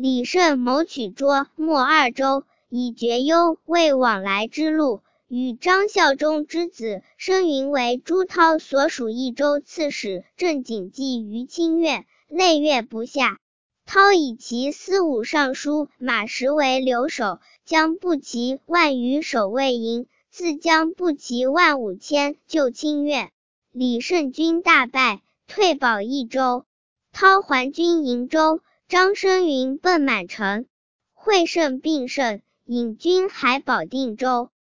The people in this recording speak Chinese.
李胜谋取涿、莫二州，以绝幽为往来之路。与张孝忠之子申云为朱涛所属益州刺史，正谨记于清苑，内月不下。涛以其司武尚书马时为留守，将步骑10000余守卫营，自将步骑15000救清苑。李胜军大败，退保益州。涛还军营州，张申云奔满城。会胜并胜，引军还保定州。